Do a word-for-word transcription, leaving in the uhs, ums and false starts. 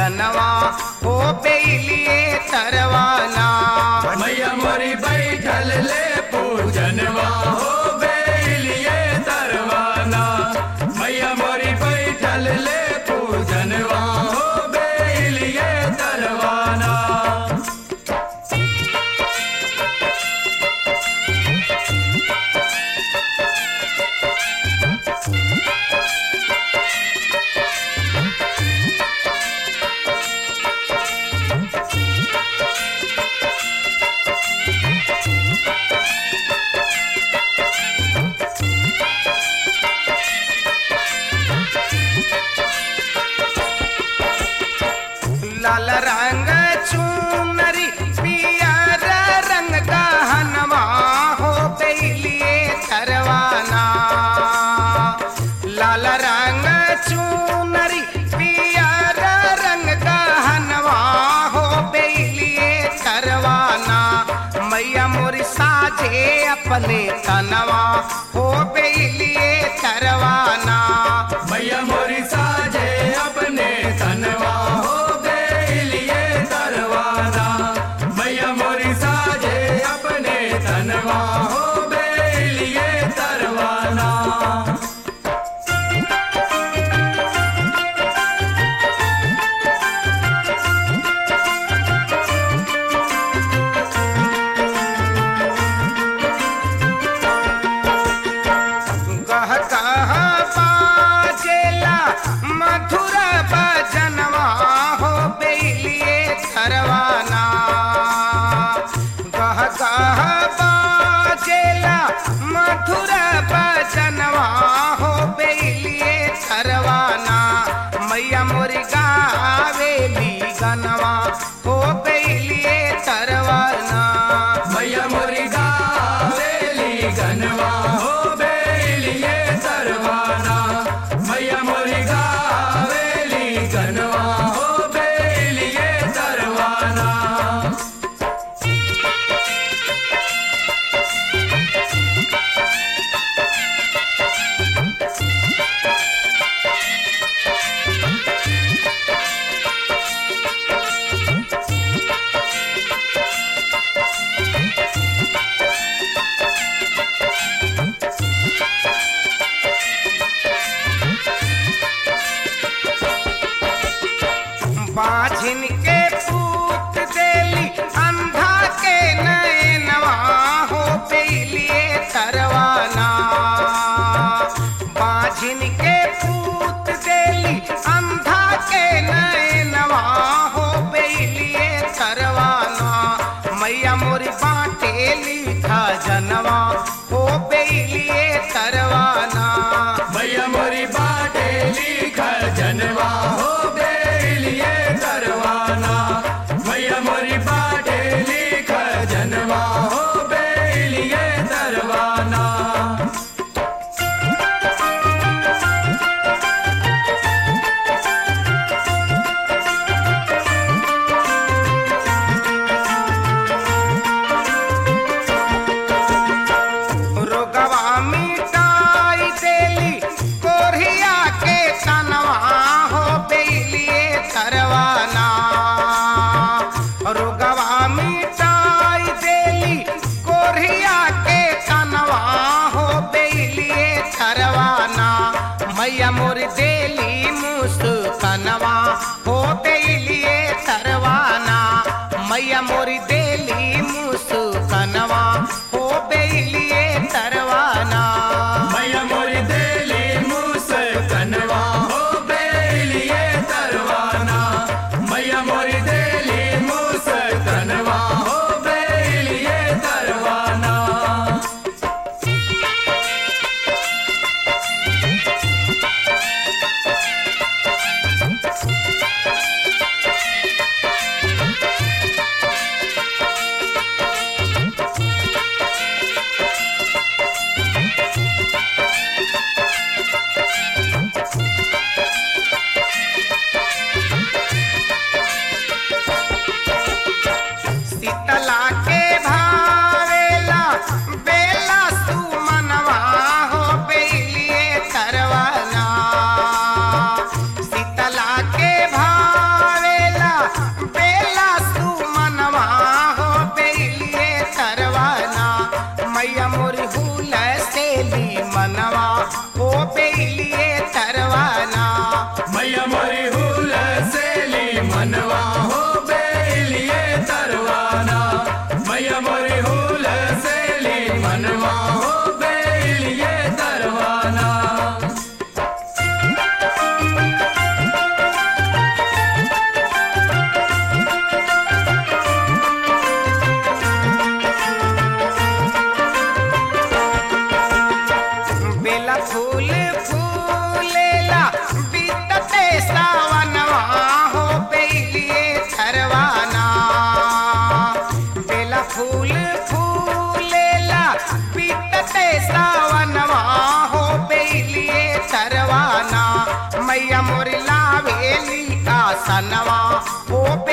जनवा हो बेलिए तरवाना। मैया मोरी बैठल ले पूजनवा हो बेलिए तरवाना। मैया मोरी बैठल ले पूजनवा हो बेलिए तरवाना। लाल रंग चुनरी पियर रंग गहनवा हो बेलिए तरवाना। लाल रंग चुनरी पियर रंग गहनवा हो बेलिए तरवाना। मैया मोरी साजे अपने तनवा हो बेलिए तरवाना। मैया मोरी साजे अपने तनवा हो बेलिए तरवाना। मैया मोरी साजे अपने तनवा हो बेलिए तरवाना। गह गह बाजेला मधुर भजनवा हो बेलिए तरवाना। गह गह बाजेला मधुर भजनवा हो बेलिए तरवाना। मैया मोरी गावेली गनवा हो बेलिए तरवाना। मैया मोरी गावेली गनवा हो बेलिए तरवाना। मैया मोरी गावेली गनवा हो बेलिए तरवाना। बाझिन के पूत देली अंधा के नैनवा हो बेलिए तरवाना। बाझिन के पूत देली अंधा के नैनवा हो बेलिए तरवाना। मैया मोरी बाटेली खजनवा हो बेलिए तरवाना। मैया मोरी बाटेली खजनवा हो बेलिए तरवाना। मैया मोरी बाटेली खजनवा हो बेलिए तरवाना। रोगवा मिटाई देली कोरिया के तनवा हो बेलिए तरवाना। रोगवा मिटाई देली कोरिया के तनवा हो बेलिए तरवाना। मैया मोरी देली मुस्कनवा हो बेलिए तरवाना। मैया मोरी देली मुस्कनवा हो बेलिए तरवाना। मैया मोरी देली मुस्कनवा हो बेलिए तरवाना। मैया मोरी देली मुस्कनवा हो बेलिए तरवाना। मनवा हो बेलिए तरवाना मैया मोरी हुल सेली मनवा हो बेलिए तरवाना बेला फूल फूलेला बीतते सावनवा हो बेलिए थरवाना बेला फूल फूलेला बीतते सावनवा हो बेलिए थरवाना मैया मोरी लावेली आसनवा हो